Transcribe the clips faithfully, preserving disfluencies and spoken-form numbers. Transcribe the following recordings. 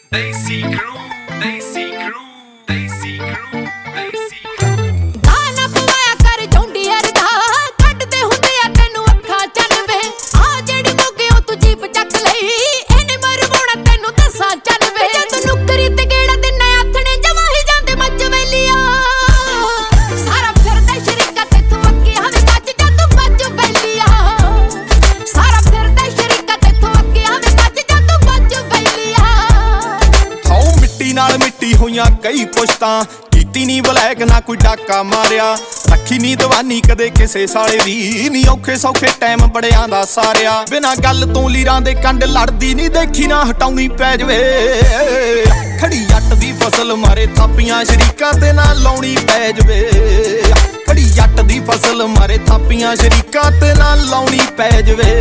Desi crew, Desi crew, Desi crew, Desi गाना पवाया कर जौंडियर दा कटदे हुंदे आ तैनू अखां चनवे आ जेड़ी मोगे ओ तू जीप चक लई इने मरवाउणा तैनू दसां चनवे जद नुकरी ते गेड़ा दिने आथणे जमा ही जांदे मच वेलिया सारा फिरदा शरीका ते तू अगे हवे बच जा तू बच वेलिया सारा फिरदा शरीका ते तू अगे हवे बच जा तू बच वेलिया हाओ मिट्टी नाल मिट्टी होइयां कई पुश्तां कीती नी बलैक ना कोई डाका मारिया रखी नी दवानी कदे किसे साले दी नी औखे सौखे टाइम बड़ियां दा सारिया बिना गल तो लीरां दे कंड लड़दी नी देखी ना हटाउणी पै जवे खड़ी जट दी फसल मारे थापियां शरीकां ते ना लाउणी पै जवे खड़ी जट दी फसल मारे थापियां शरीकां ते ना लाउणी पै जवे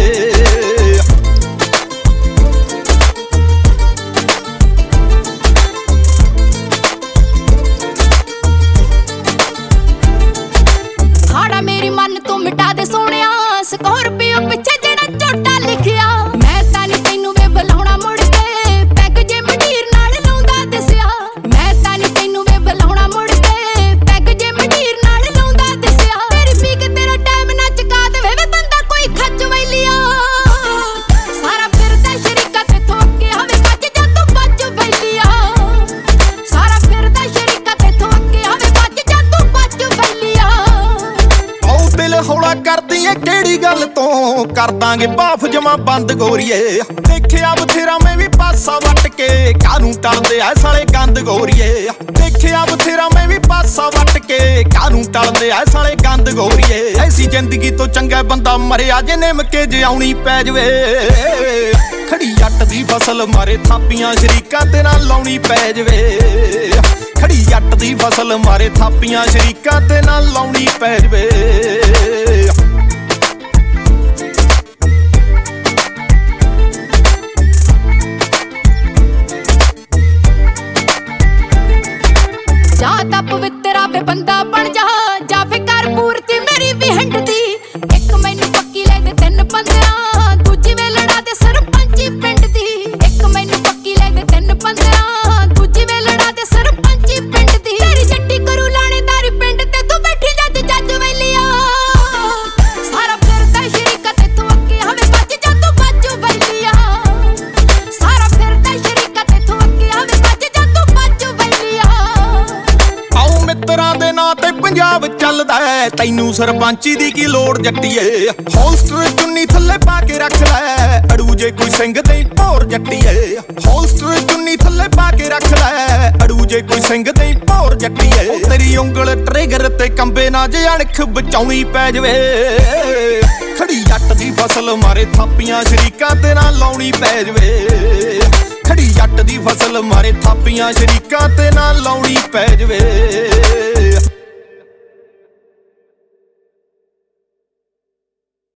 हाड़ा मेरी मन तू मिटा दे सोनिया स्कॉर्पियो पिछे जेड़ा झोटा लिखिया मैं तां नी तैनू वे बुलाउणा मुड़ के पैग जे मंडीर नाल लाउंदा दसिया मैं तां नी तैनू वे बुलाउणा मुड़ के पैग जे मंडीर नाल लाउंदा दसिया तेरी पीक तेरा टाइम ना चका देवे वे बंदा कोई खच वैलिया सारा फिरदा शरीका ते थोके हवे बच जा तू बच वैलिया सारा फिरदा शरीका ते थोके हवे बच जा तू बच वैलिया दिल हौला करदी ਏ ਕਿਹੜੀ ਗੱਲ ਤੋਂ ਕਰ ਦਾਂਗੇ ਬਾਫ ਜਮਾ ਬੰਦ ਗੋਰੀਏ ਦੇਖਿਆ ਬਥੇਰਾ ਮੈਂ ਵੀ ਪਾਸਾ ਵੱਟ ਕੇ ਕਾਹਨੂੰ ਟਲਦੇ ਐ ਸਾਲੇ ਗੰਦ ਗੋਰੀਏ ਦੇਖਿਆ ਬਥੇਰਾ ਮੈਂ ਵੀ ਪਾਸਾ ਵੱਟ ਕੇ ਕਾਹਨੂੰ ਟਲਦੇ ਐ ਸਾਲੇ ਗੰਦ ਗੋਰੀਏ ਐਸੀ ਜ਼ਿੰਦਗੀ ਤੋਂ ਚੰਗਾ ਬੰਦਾ ਮਰਿਆ ਜੇ ਨਿਮਕੇ ਜਿਉਣੀ ਪੈ ਜਵੇ ਖੜੀ ਜੱਟ ਦੀ ਫਸਲ ਮਾਰੇ ਥਾਪੀਆਂ ਸ਼ਰੀਕਾਂ ਤੇ ਨਾ ਲਾਉਣੀ ਪੈ ਜਵੇ ਖੜੀ ਜੱਟ ਦੀ ਫਸਲ ਮਾਰੇ ਥਾਪੀਆਂ ਸ਼ਰੀਕਾਂ ਤੇ ਨਾ ਲਾਉਣੀ ਪੈ ਜਵੇ जा ता पवित्रा वे बंदा बन जा जा फे कर पूर्ति मेरी भी हंड दी एक मैनू पक्की ले दे तीन पंद्रह दूजी वे लड़ा दे सरपंची पिंड दी एक मैनू पक्की ले दे तीन पंद्रह दूजी वे लड़ा दे सरपंची पिंड दी तेरी जट्टी करू लाणेदारी पिंड ते तू बैठी जज जज वेलिया सारा फिरदा शरीका ते तू अगे हवे बच जा तू बच वेलिया सारा फिरदा शरीका ते तू अगे हवे बच जा तू बच वेलिया ਮਿੱਤਰਾਂ ਦੇ ਨਾਂ ਤੇ ਪੰਜਾਬ ਚੱਲਦਾ ਐ ਤੈਨੂੰ ਸਰਪੰਚੀ ਦੀ ਕੀ ਲੋੜ ਜੱਟੀਏ ਹੋਲਸਟਰ ਚੁੰਨੀ ਥੱਲੇ ਪਾ ਕੇ ਰੱਖ ਲੈ ਅੜੂ ਜੇ ਕੋਈ ਸਿੰਘ ਤੇ ਭੌਰ ਜੱਟੀਏ ਹੋਲਸਟਰ ਚੁੰਨੀ ਥੱਲੇ ਪਾ ਕੇ ਰੱਖ ਲੈ ਅੜੂ ਜੇ ਕੋਈ ਸਿੰਘ ਤੇ ਭੌਰ ਜੱਟੀਏ ਤੇਰੀ ਉਂਗਲ ਟ੍ਰਿਗਰ ਤੇ ਕੰਬੇ ਨਾ ਜੇ ਅਣਖ ਬਚਾਉਣੀ ਪੈ ਜਵੇ ਖੜੀ ਜੱਟ ਦੀ ਫਸਲ ਮਾਰੇ ਥਾਪੀਆਂ ਸ਼ਰੀਕਾਂ ਤੇ ਨਾ ਲਾਉਣੀ ਪੈ ਜਵੇ ਖੜੀ ਜੱਟ ਦੀ ਫਸਲ ਮਾਰੇ ਥਾਪੀਆਂ ਸ਼ਰੀਕਾਂ ਤੇ ਨਾ ਲਾਉਣੀ ਪੈ ਜਵੇ